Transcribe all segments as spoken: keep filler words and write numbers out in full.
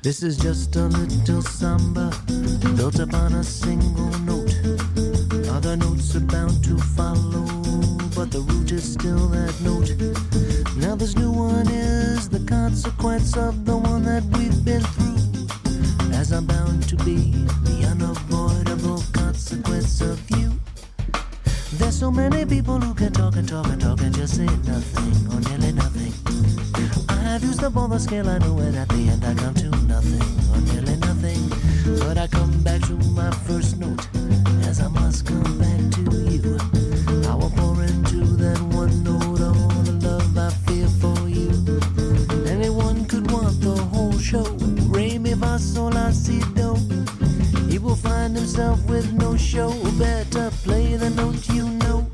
This is just a little samba built upon a single note. Other notes are bound to follow, but the root is still that note. Now this new one is the consequence of the one that we've been through, as I'm bound to be the unavoidable consequence of you. There's so many people who can talk and talk and talk and just say nothing or nearly nothing. I've used up all the scale, I know it, at the end I come to nothing or nearly nothing. But I come back to my first note, as I must come back to you. I will pour into that one note all the love I feel for you. Anyone could want the whole show, re mi fa sol la si do. He will find himself with no show, better play the note you know.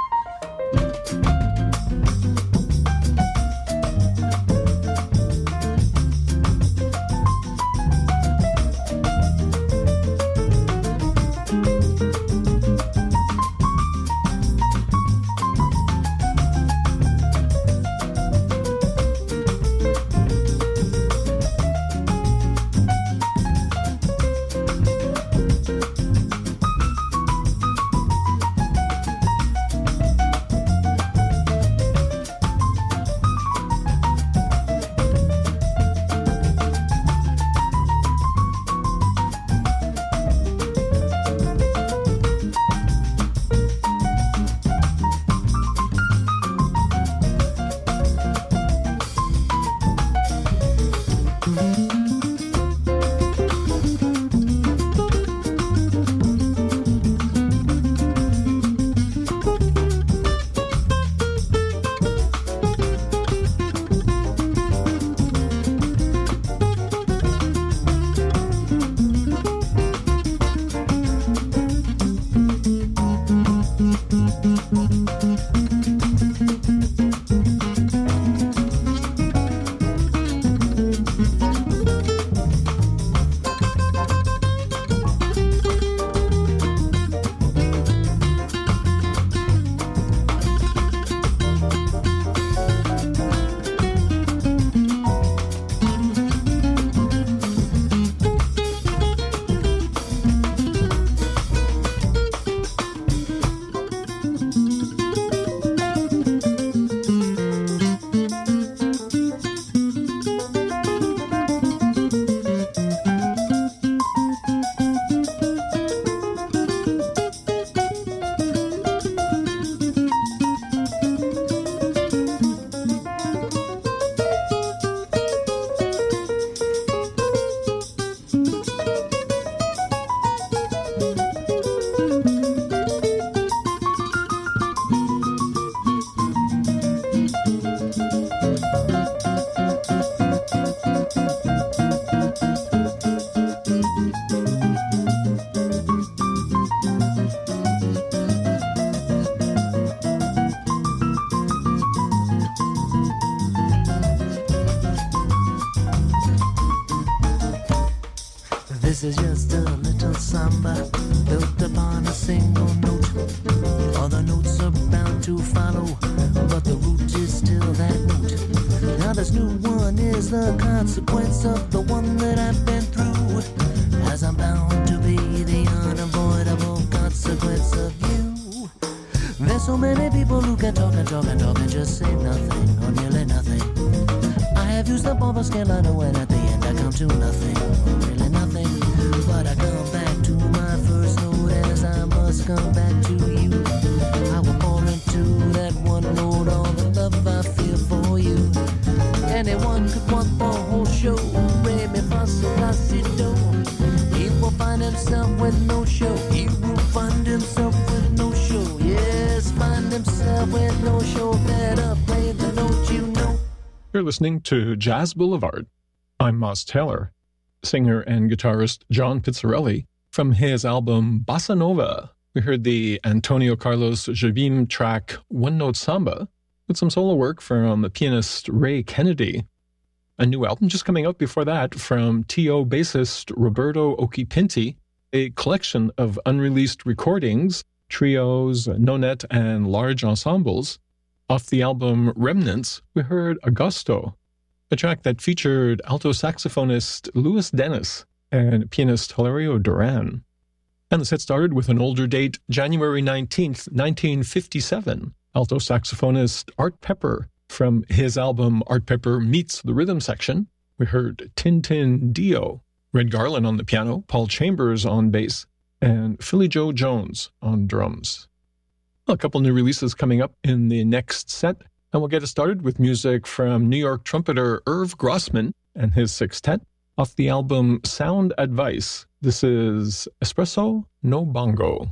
This is just a little samba built upon a single note. Other notes are bound to follow, but the root is still that note. Now this new one is the consequence of the one that I've been through, as I'm bound to be the unavoidable consequence of you. There's so many people who can talk and talk and talk and just say nothing or nearly nothing. I have used up all the scale, I know, and at the end I come to nothing or really nothing. But I come back to my first note, as I must come back to you. I will pour into that one note all the love I feel for you. Anyone could want the whole show, re mi fa sol la si do. He will find himself with no show. He will find himself with no show. Yes, find himself with no show. Better play the note you know. You're listening to Jazz Boulevard. I'm Moss Taylor. Singer and guitarist John Pizzarelli. From his album Bossa Nova, we heard the Antonio Carlos Jobim track One Note Samba, with some solo work from the pianist Ray Kennedy. A new album just coming out before that from T O bassist Roberto Occhipinti, a collection of unreleased recordings, trios, nonet, and large ensembles. Off the album Remnants, we heard Agosto, a track that featured alto saxophonist Louis Dennis and pianist Hilario Duran. And the set started with an older date, January nineteenth, nineteen fifty-seven. Alto saxophonist Art Pepper from his album Art Pepper Meets the Rhythm Section. We heard Tintin Dio, Red Garland on the piano, Paul Chambers on bass, and Philly Joe Jones on drums. A couple new releases coming up in the next set, and we'll get it started with music from New York trumpeter Irv Grossman and his sextet off the album Sound Advice. This is Espresso No Bongo.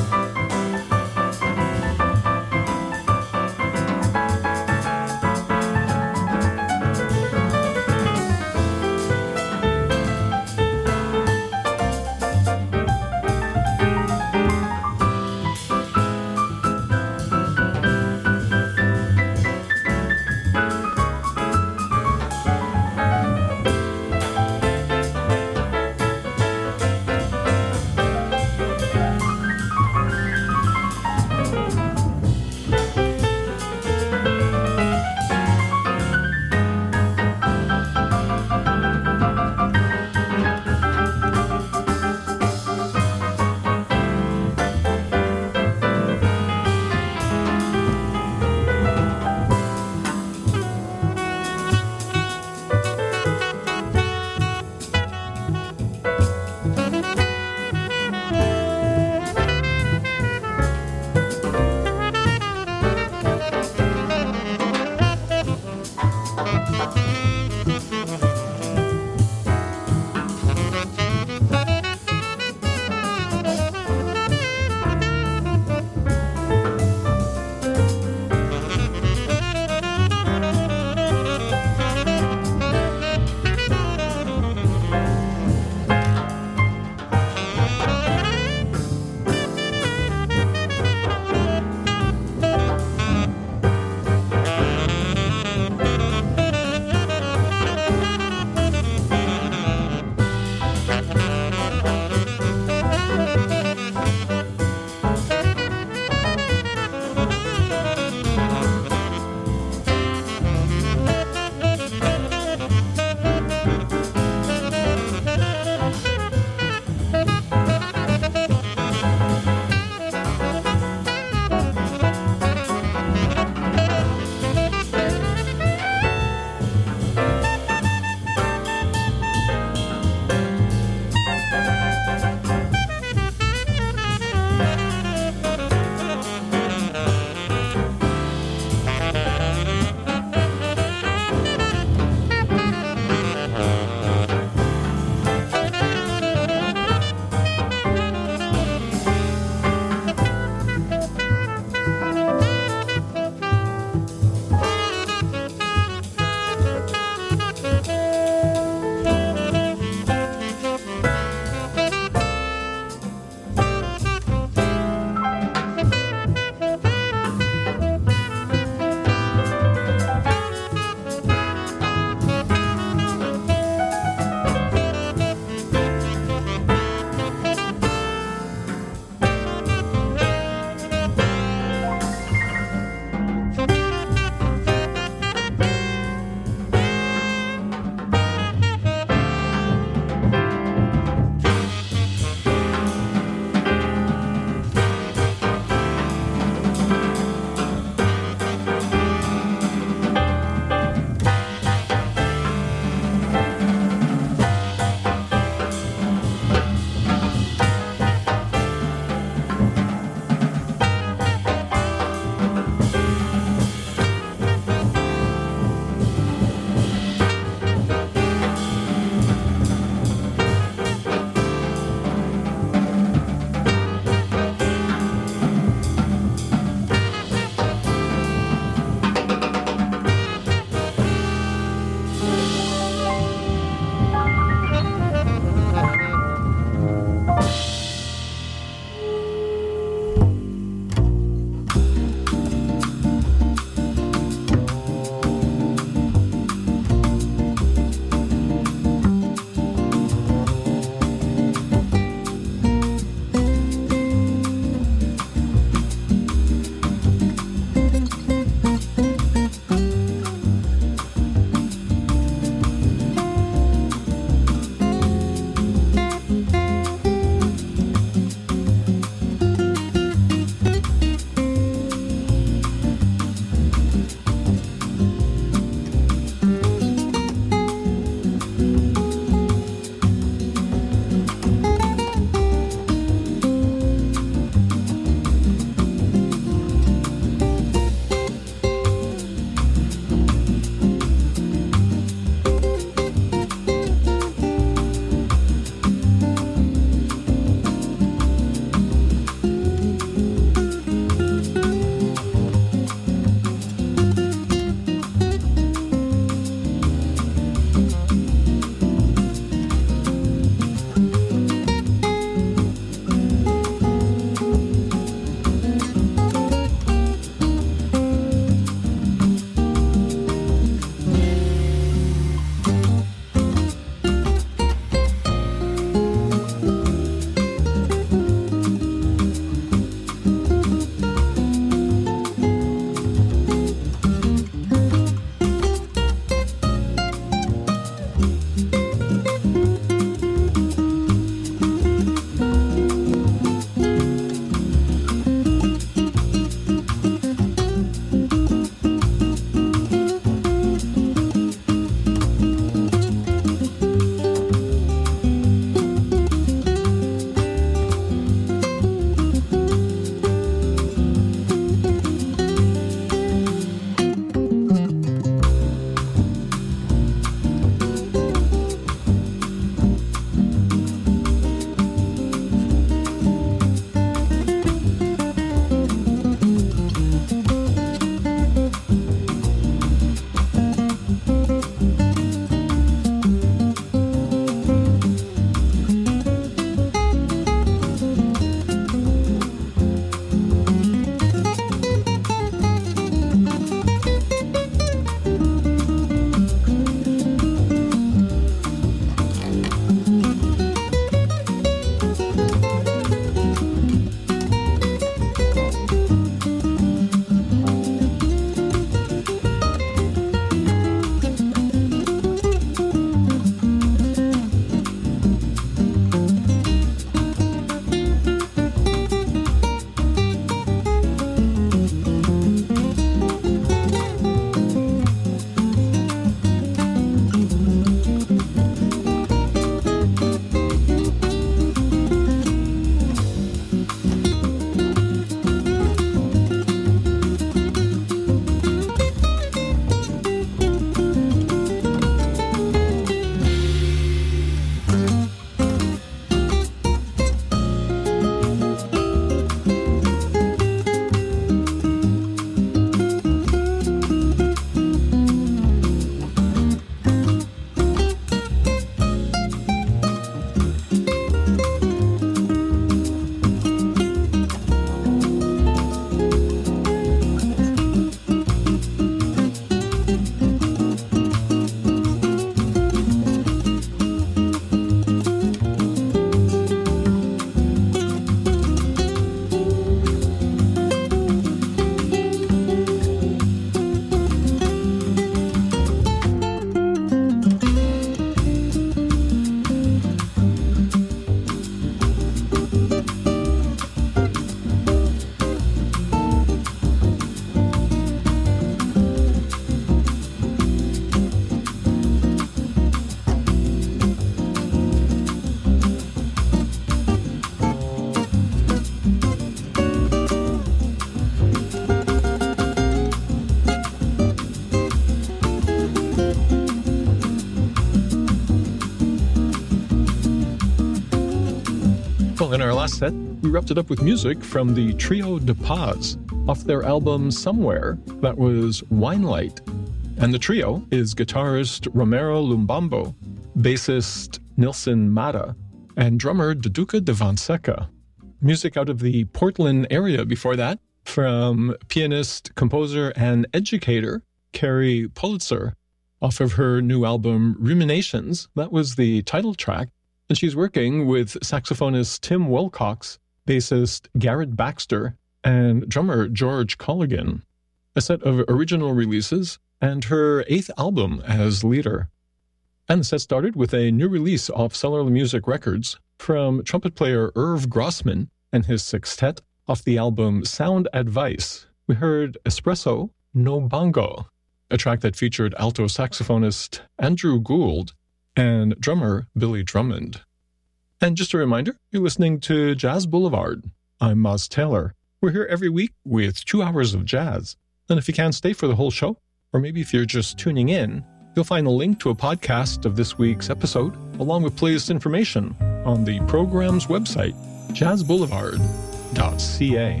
Well, in our last set, we wrapped it up with music from the Trio de Paz off their album Somewhere, that was Wine Light. And the trio is guitarist Romero Lumbambo, bassist Nilson Mata, and drummer Duduka de Fonseca. Music out of the Portland area before that from pianist, composer, and educator Carrie Pulitzer off of her new album Ruminations. That was the title track. And she's working with saxophonist Tim Wilcox, bassist Garrett Baxter, and drummer George Colligan. A set of original releases and her eighth album as leader. And the set started with a new release off Cellular Music Records from trumpet player Irv Grossman and his sextet off the album Sound Advice. We heard Espresso No Bongo, a track that featured alto saxophonist Andrew Gould and drummer Billy Drummond. And just a reminder, you're listening to Jazz Boulevard. I'm Moz Taylor. We're here every week with two hours of jazz. And if you can't stay for the whole show, or maybe if you're just tuning in, you'll find a link to a podcast of this week's episode, along with playlist information on the program's website, jazz boulevard dot c a.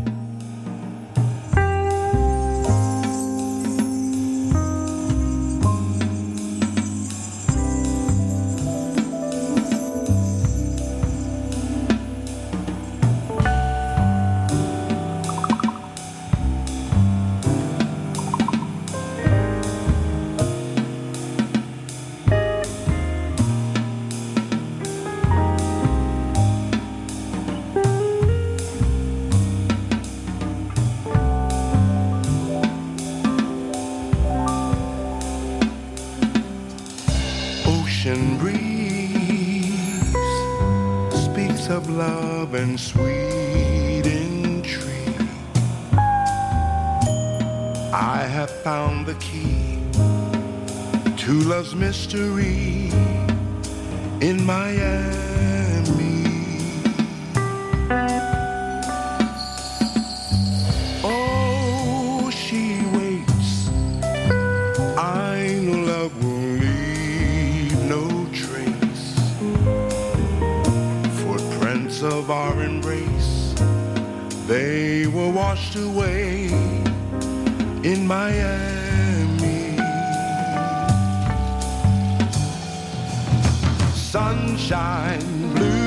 And sweet intrigue, I have found the key to love's mystery in Miami. Oh, she waits. I know love will leave no trace. Footprints of our embrace, they were washed away in Miami. Sunshine